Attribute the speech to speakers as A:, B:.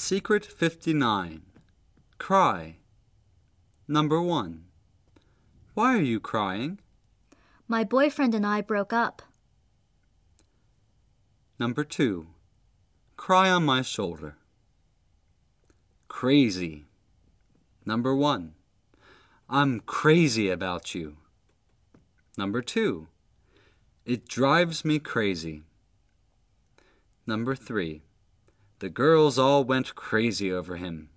A: Secret 59. Cry. Number 1. Why are you crying?
B: My boyfriend and I broke up.
A: Number 2. Cry on my shoulder. Crazy. Number 1. I'm crazy about you. Number 2. It drives me crazy. Number 3. The girls all went crazy over him.